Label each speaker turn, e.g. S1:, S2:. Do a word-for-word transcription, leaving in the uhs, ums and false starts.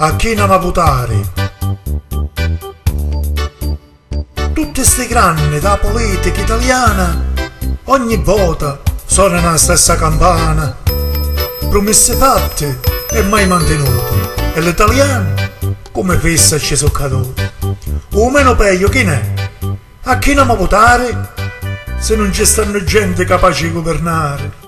S1: a chi non va a votare. Tutti sti grandi da politica italiana, ogni volta suona la stessa campana. Promesse fatte e mai mantenute, e l'italiano come fissa ci sono caduti. O meno peggio chi ne è? A chi non va a votare se non ci stanno gente capace di governare?